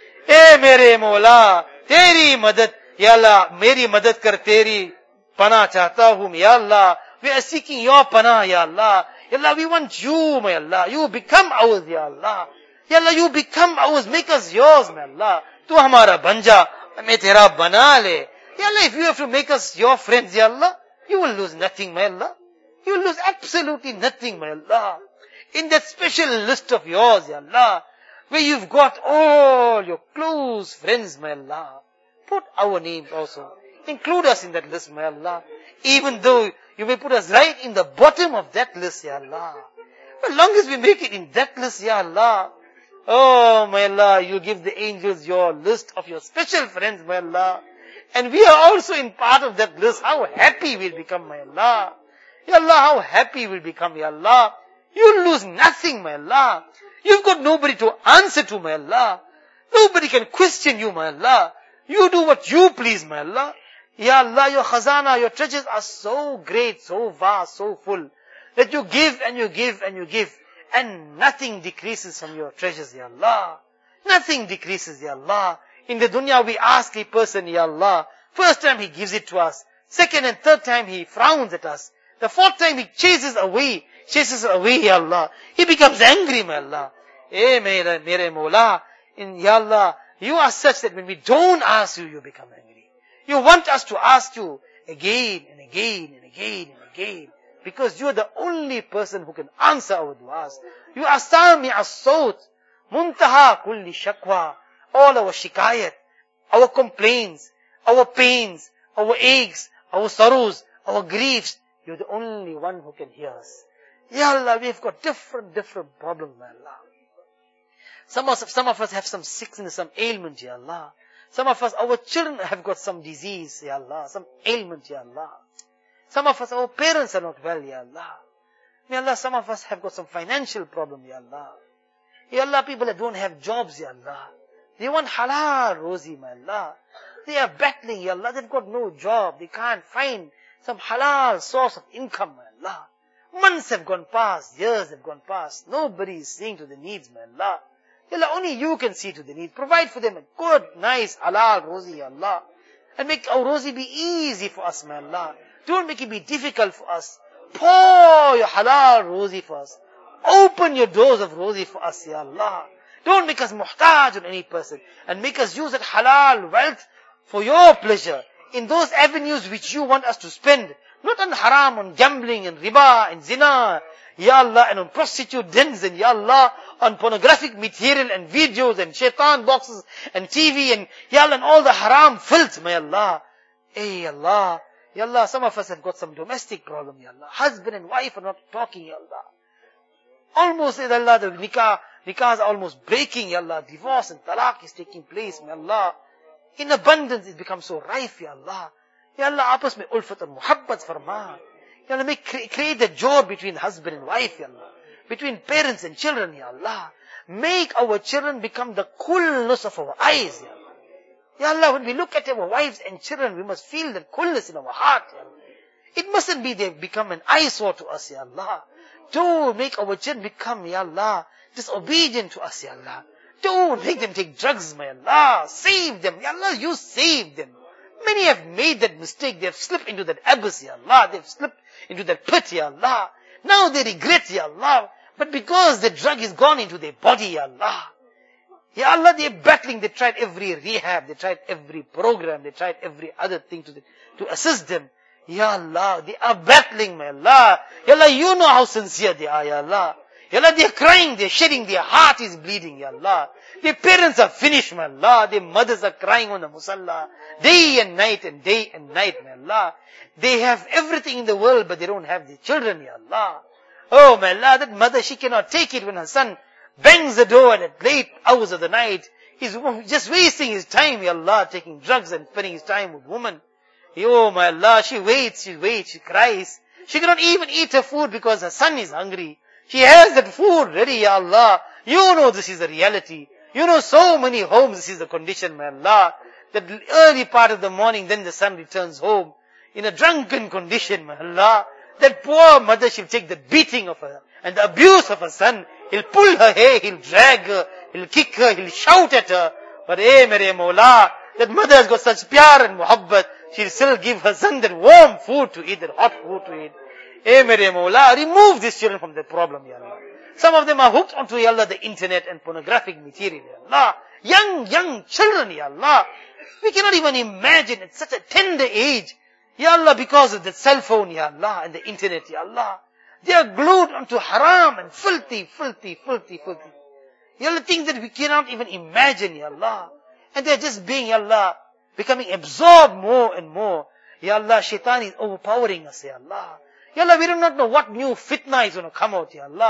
ए मेरे मौला, तेरी मदद, Ya Allah, मेरी मदद कर, तेरी पनाह चाहता हूँ, Ya Allah. We are seeking your panah, Ya Allah. Ya Allah, we want you, my Allah. You become ours, Ya Allah. Ya Allah, you become ours. Make us yours, my Allah. Tu hamara ban ja. हमें तेरा बना ले. Ya Allah, if you have to make us your friends, Ya Allah, you will lose nothing, my Allah. You will lose absolutely nothing, my Allah. In that special list of yours, Ya Allah, where you've got all your close friends, my Allah, put our names also. Include us in that list, my Allah. Even though you may put us right in the bottom of that list, Ya Allah. As long as we make it in that list, Ya Allah, Oh, my Allah, you give the angels your list of your special friends, my Allah. And we are also in part of that list. How happy we'll become, my Allah. Ya Allah, how happy we'll become, Ya Allah. You'll lose nothing, my Allah. You've got nobody to answer to, my Allah. Nobody can question you, my Allah. You do what you please, my Allah. Ya Allah, your khazana, your treasures are so great, so vast, so full, that you give and you give and you give, and nothing decreases from your treasures, Ya Allah. Nothing decreases, Ya Allah. In the dunya we ask a person, Ya Allah, first time he gives it to us, second and third time he frowns at us, the fourth time he chases away, Ya Allah. He becomes angry, my Allah. Mere Mawla, Ya Allah, you are such that when we don't ask you, you become angry. You want us to ask you again and again and again and again, because you are the only person who can answer our du'as. You are Sami as-Sawt, Muntaha kulli shakwa, all our shikayat, our complaints, our pains, our aches, our sorrows, our griefs. You're the only one who can hear us. Ya Allah, we've got different problems, my Allah. Some of us have some sickness, some ailment, Ya Allah. Some of us, our children have got some disease, Ya Allah, some ailment, Ya Allah. Some of us, our parents are not well, Ya Allah. Ya Allah, some of us have got some financial problem, Ya Allah. Ya Allah, people that don't have jobs, Ya Allah. They want halal rozi, my Allah. They are battling, Ya Allah. They've got no job. They can't find some halal source of income, my Allah. Months have gone past, years have gone past. Nobody is seeing to the needs, my Allah. Ya Allah, only you can see to the need. Provide for them a good, nice, halal rozi, Ya Allah. And make our rozi be easy for us, my Allah. Don't make it be difficult for us. Pour your halal rozi for us. Open your doors of rozi for us, Ya Allah. Don't make us muhtaj on any person. And make us use that halal wealth for your pleasure. In those avenues which you want us to spend. Not on haram, on gambling and riba and zina. Ya Allah, and on prostitute dens, and Ya Allah, on pornographic material and videos and shaitan boxes and TV and Ya Allah, and all the haram filth, my Allah. Hey Allah. Ya Allah, some of us have got some domestic problem, Ya Allah. Husband and wife are not talking, Ya Allah. Almost, Ya Allah, the nikahs are almost breaking, Ya Allah. Divorce and talaq is taking place, Ya Allah. In abundance, it becomes so rife, Ya Allah. Ya Allah, आपस में उल्फत और मोहब्बत फरमा. Ya Allah, create the joy between husband and wife, Ya Allah. Between parents and children, Ya Allah. Make our children become the coolness of our eyes, Ya Allah. Ya Allah, when we look at our wives and children, we must feel the coolness in our heart, Ya Allah. It mustn't be they become an eyesore to us, Ya Allah. Don't make our children become, Ya Allah, disobedient to us, Ya Allah. Don't make them take drugs, my Allah. Save them, Ya Allah, you save them. Many have made that mistake. They have slipped into that abyss, Ya Allah. They have slipped into that pit, Ya Allah. Now they regret, Ya Allah. But because the drug is gone into their body, Ya Allah. Ya Allah, they are battling. They tried every rehab. They tried every program. They tried every other thing to assist them. Ya Allah, they are battling, my Allah. Ya Allah, you know how sincere they are, Ya Allah. Ya Allah, they are crying, they are shedding, their heart is bleeding, Ya Allah. Their parents are finished, my Allah. Their mothers are crying on the musalla. Day and night, my Allah. They have everything in the world, but they don't have the children, Ya Allah. Oh, my Allah, that mother, she cannot take it when her son bangs the door at late hours of the night. He's just wasting his time, Ya Allah, taking drugs and spending his time with women. Oh, my Allah, she waits, she cries. She cannot even eat her food because her son is hungry. She has that food ready, Ya Allah. You know this is the reality. You know so many homes, this is the condition, my Allah. That early part of the morning, then the son returns home in a drunken condition, my Allah. That poor mother, she'll take the beating of her and the abuse of her son. He'll pull her hair, he'll drag her, he'll kick her, he'll shout at her. But mere Mawla, that mother has got such pyar and muhabbat, she'll still give her son that warm food to eat, that hot food to eat. Mere Mawla, remove these children from the problem, Ya Allah. Some of them are hooked onto, Ya Allah, the internet and pornographic material, Ya Allah. Young children, Ya Allah. We cannot even imagine at such a tender age, Ya Allah, because of the cell phone, Ya Allah, and the internet, Ya Allah. They are glued onto haram and filthy. Ya Allah, things that we cannot even imagine, Ya Allah. And they are just being, Ya Allah, becoming absorbed more and more. Ya Allah, shaitan is overpowering us, Ya Allah. Ya Allah, we do not know what new fitna is going to come out, Ya Allah.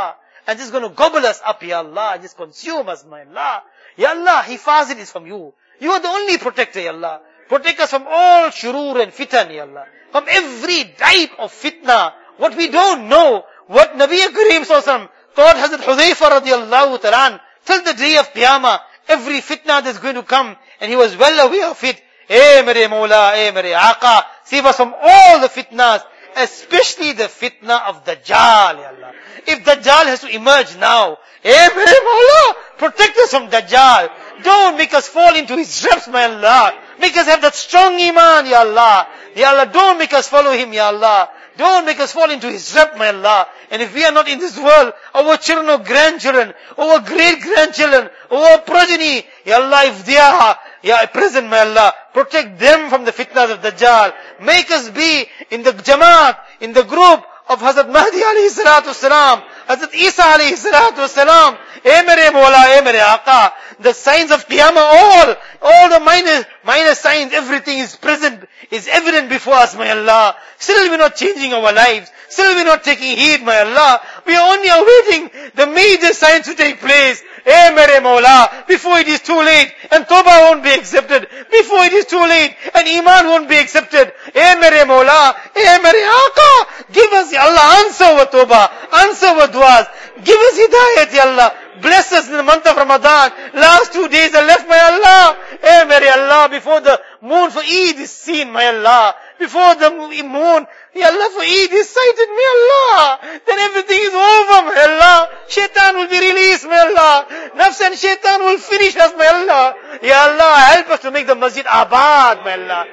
and just going to gobble us up, Ya Allah, and just consume us, my Allah. Ya Allah, hifazit is from you. You are the only protector, Ya Allah. Protect us from all shurur and fitan, Ya Allah. From every type of fitna, what we don't know, what Nabi Kareem Sallallahu taught Hazrat Hudhayfa radiallahu ta'ala, till the day of Qiyamah, every fitna that's going to come, and he was well aware of it. Mere Mawla, mere Aqa, save us from all the fitnas, especially the fitna of Dajjal, Ya Allah. If Dajjal has to emerge now, mere Mawla, protect us from Dajjal. Don't make us fall into his traps, my Allah. Make us have that strong iman, Ya Allah. Ya Allah, don't make us follow him, Ya Allah. Don't make us fall into his trap, my Allah. And if we are not in this world, our children or grandchildren, our great-grandchildren, our progeny, Ya Allah, if they are present, my Allah, protect them from the fitnas of Dajjal. Make us be in the Jamaat, in the group of Hazrat Mahdi alayhi salatu wasalam, Hazrat Isa alayhi salatu wasalam, mere Mawla, mere Aqa. The signs of Qiyamah, all the minor signs, everything is present, is evident before us, my Allah. Still we're not changing our lives. Still we're not taking heed, my Allah. We are only awaiting the major signs to take place. Mere Mawla, before it is too late, and Tawbah won't be accepted. Before it is too late, and Iman won't be accepted. Mere Mawla, mere Aqa. Give us, Ya Allah, answer our Tawbah, answer our du'as. Give us hidayat, Ya Allah. Bless us in the month of Ramadan. Last 2 days are left, my Allah. Mere Allah, before the moon for Eid is seen, my Allah. Before the moon, Ya Allah, for Eid is sighted, my Allah. Then everything is over, my Allah. Shaitan will be released, my Allah. Nafs and shaitan will finish us, my Allah. Ya Allah, help us to make the masjid abad, my Allah.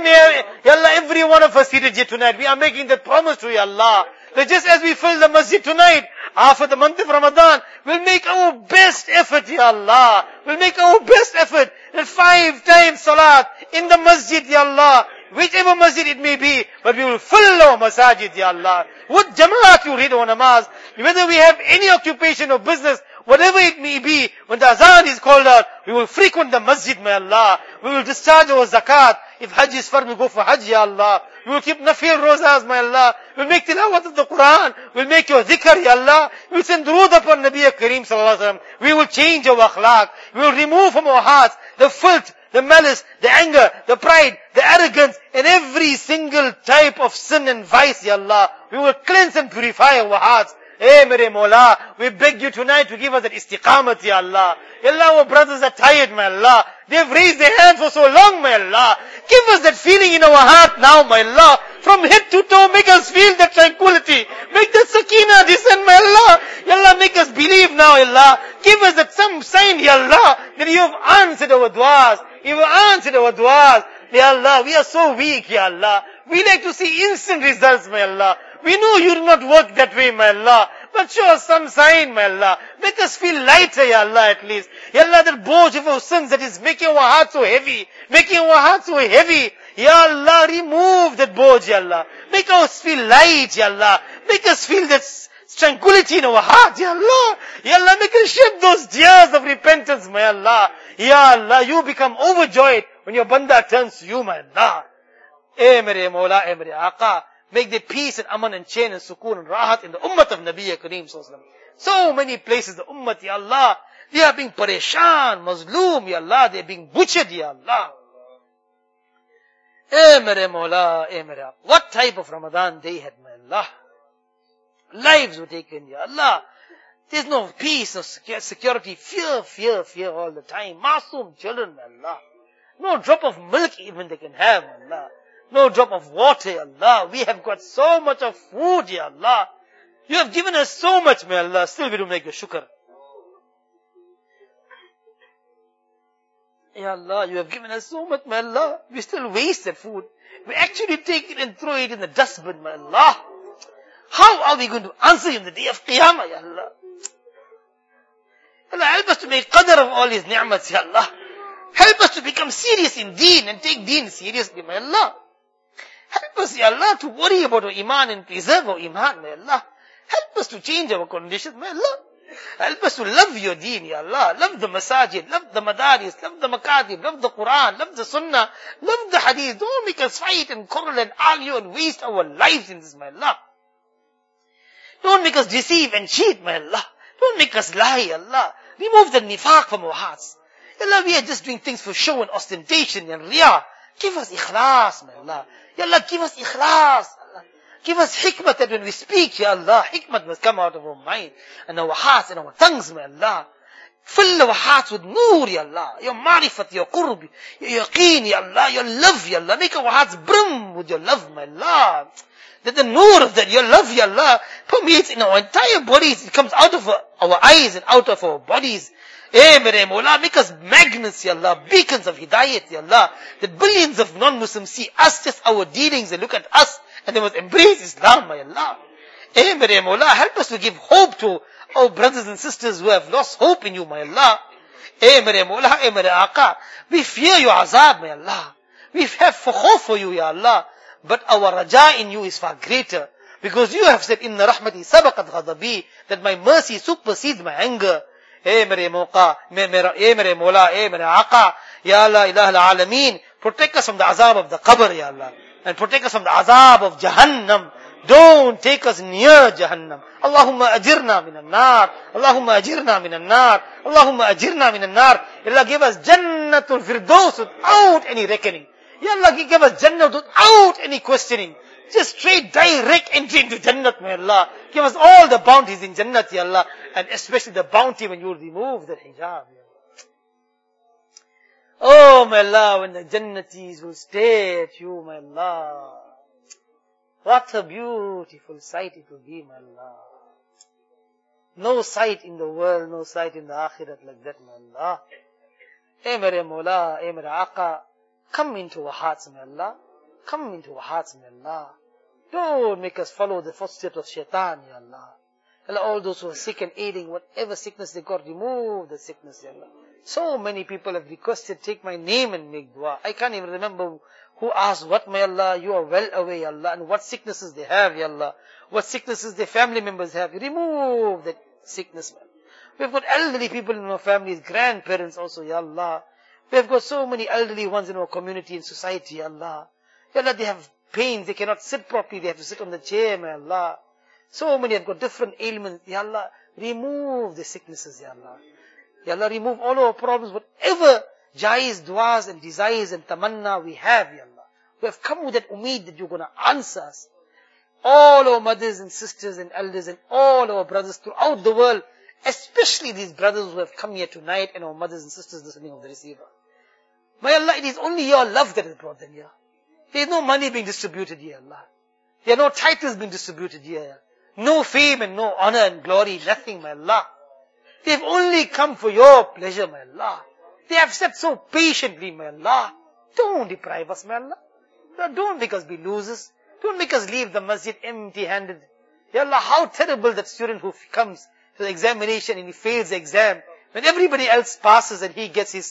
Ya Allah, every one of us seated here tonight, we are making that promise to Ya Allah. That just as we fill the masjid tonight, after the month of Ramadan, we'll make our best effort, Ya Allah. We'll make our best effort. That 5 times salat in the masjid, Ya Allah. Whichever masjid it may be, but we will fill our masajid, Ya Allah. What jamaat you read our namaz, whether we have any occupation or business, whatever it may be, when the azan is called out, we will frequent the masjid, my Allah. We will discharge our zakat. If Hajj is fard, we'll go for Hajj, Ya Allah. We will keep nafil rozas, my Allah. We'll make tilawat of the Quran. We'll make your dhikr, Ya Allah. We'll send durood upon Nabi Kareem Sallallahu Alaihi Wasallam. We will change our akhlaq. We will remove from our hearts the filth, the malice, the anger, the pride, the arrogance, and every single type of sin and vice, Ya Allah. We will cleanse and purify our hearts. Mere Mawla, we beg you tonight to give us that istiqamat, Ya Allah. Ya Allah, our brothers are tired, my Allah. They have raised their hands for so long, my Allah. Give us that feeling in our heart now, my Allah. From head to toe, make us feel that tranquility. Make that sakina descend, my Allah. Ya Allah, make us believe now, Ya Allah. Give us that some sign, Ya Allah, that you have answered our du'as. You have answered our du'as. Ya Allah, we are so weak, Ya Allah. We like to see instant results, my Allah. We know you do not work that way, my Allah. But show us some sign, my Allah. Make us feel lighter, Ya Allah, at least. Ya Allah, that board of our sins that is making our heart so heavy. Making our heart so heavy. Ya Allah, remove that board, Ya Allah. Make us feel light, Ya Allah. Make us feel that tranquility in our heart, Ya Allah. Ya Allah, make us shed those tears of repentance, my Allah. Ya Allah, you become overjoyed when your banda turns to you, my Allah. Mere Mawla, mere Aqa. Make the peace and aman and chain and sukoon and rahat in the ummah of Nabi Kareem Sallallahu Alaihi Wasallam. So many places, the ummah, Ya Allah, they are being pareshan, mazloom, Ya Allah, they are being butchered, Ya Allah. Mere Mawla, mere Aqa. What type of Ramadan they had, my Allah. Lives were taken, Ya Allah. There's no peace, no security, fear all the time. Masoom children, my Allah. No drop of milk even they can have, my Allah. No drop of water, Ya Allah. We have got so much of food, Ya Allah. You have given us so much, may Allah. Still we don't make your shukr. Ya Allah, you have given us so much, may Allah. We still waste that food. We actually take it and throw it in the dustbin, may Allah. How are we going to answer you in the day of Qiyamah, Ya Allah? Allah, help us to make qadr of all these ni'mats, Ya Allah. Help us to become serious in deen and take deen seriously, may Allah. Help us, Ya Allah, to worry about our iman and preserve our iman, may Allah. Help us to change our conditions, may Allah. Help us to love your deen, Ya Allah. Love the masajid, love the madaris, love the makatib, love the Quran, love the sunnah, love the hadith. Don't make us fight and quarrel and argue and waste our lives in this, may Allah. Don't make us deceive and cheat, may Allah. Don't make us lie, Allah. Remove the nifaq from our hearts. Ya Allah, we are just doing things for show and ostentation and riyah. Give us ikhlas, my Allah. Ya Allah, give us ikhlas. Allah. Give us hikmah that when we speak, Ya Allah, hikmah must come out of our mind and our hearts and our tongues, my Allah. Fill our hearts with nur, Ya Allah. Your marifat, your qurb, your yaqeen, Ya Allah, your love, Ya Allah. Make our hearts brim with your love, my Allah. That the nur of that, your love, Ya Allah, permeates in our entire bodies. It comes out of our eyes and out of our bodies. Mere Mawla, make us magnets, Ya Allah, beacons of hidayat, Ya Allah. That billions of non-Muslims see us, just our dealings, and look at us, and they must embrace Islam, my Allah. Mere Mawla, help us to give hope to our brothers and sisters who have lost hope in you, my Allah. Mere Mawla, Mere Aqa, we fear your azab, my Allah. We have khawf for you, Ya Allah. But our raja in you is far greater. Because you have said, Inna rahmati sabaqat ghadabi, that my mercy supersedes my anger. Mere Mawla, Mere Aqa, Ya Allah, Ilah al-Alameen, protect us from the azab of the qabr, Ya Allah. And protect us from the azab of Jahannam. Don't take us near Jahannam. Allahumma ajirna minan nar. Allahumma ajirna minan nar. Allahumma ajirna minan nar. Allah give us Jannatul Firdaus without any reckoning. Ya Allah, give us Jannah without any questioning. Just straight direct entry into Jannat, may Allah. Give us all the bounties in Jannat, Ya Allah. And especially the bounty when you remove the hijab, Ya Allah. Oh, my Allah, when the Jannatis will stare at you, my Allah. What a beautiful sight it will be, my Allah. No sight in the world, no sight in the akhirat like that, my Allah. Mere Mawla, Mere Aqa, come into our hearts, my Allah. Come into our hearts, my Allah. Don't make us follow the footsteps of shaitan, Ya Allah. Allah, all those who are sick and ailing, whatever sickness they got, remove the sickness, Ya Allah. So many people have requested, take my name and make dua. I can't even remember who asked what, my Allah. You are well away, Ya Allah, and what sicknesses they have, Ya Allah. What sicknesses their family members have. Remove that sickness, man. We've got elderly people in our families, grandparents also, Ya Allah. We've got so many elderly ones in our community and society, Ya Allah. Ya Allah, they have pains, they cannot sit properly, they have to sit on the chair, my Allah. So many have got different ailments, Ya Allah. Remove the sicknesses, Ya Allah. Ya Allah, remove all our problems, whatever jais, duas and desires and tamanna we have, Ya Allah. We have come with that umeed that you're going to answer us. All our mothers and sisters and elders and all our brothers throughout the world, especially these brothers who have come here tonight and our mothers and sisters listening of the receiver. My Allah, it is only your love that has brought them here. There is no money being distributed here, Allah. There are no titles being distributed here. No fame and no honor and glory, nothing, my Allah. They have only come for your pleasure, my Allah. They have sat so patiently, my Allah. Don't deprive us, my Allah. Don't make us be losers. Don't make us leave the masjid empty-handed. Ya Allah, how terrible that student who comes to the examination and he fails the exam. When everybody else passes and he gets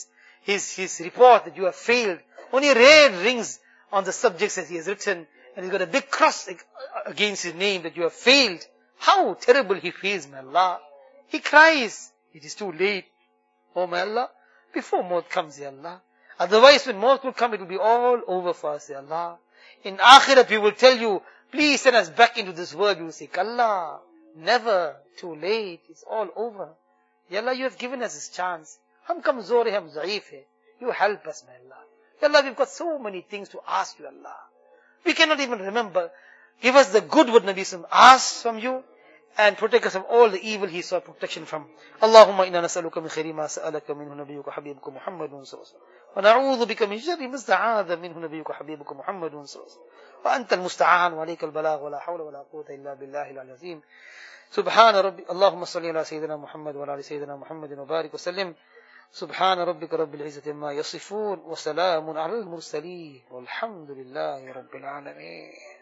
his report that you have failed. Only red rings on the subjects that he has written. And he's got a big cross against his name that you have failed. How terrible he feels, my Allah. He cries. It is too late. Oh, my Allah. Before Maut comes, Ya Allah. Otherwise, when Maut will come, it will be all over for us, Ya Allah. In Akhirat, we will tell you, please send us back into this world. You will say, Kalla. Never. Too late. It's all over. Ya Allah, you have given us this chance. Hum kamzor hai, hum zaif hai. You help us, my Allah. Ya Allah, we've got so many things to ask you, Allah. We cannot even remember. Give us the good what Nabi Sallam asked from you. And protect us from all the evil he sought protection from. Allahumma inna nas'aluka min khayri ma sa'alaka minhu nabiyyuka habibuka Muhammadun sallallahu alaihi wasallam. Wa na'udhu bika min sharri ma sta'adha minhu nabiyyuka habibuka Muhammadun sallallahu alaihi wasallam. Wa anta al-musta'an wa alayka al-balagh wa la hawla wa la quwwata illa billahi al-azim. Subhana rabbi, Allahumma salli ala sayyidina Muhammad wa ala sayyidina Muhammadin wa barik wa sallim. Subhana rabbika rabbil izzati amma yasifun wa salamun ala al-mursaleen walhamdulillahi rabbil alamin.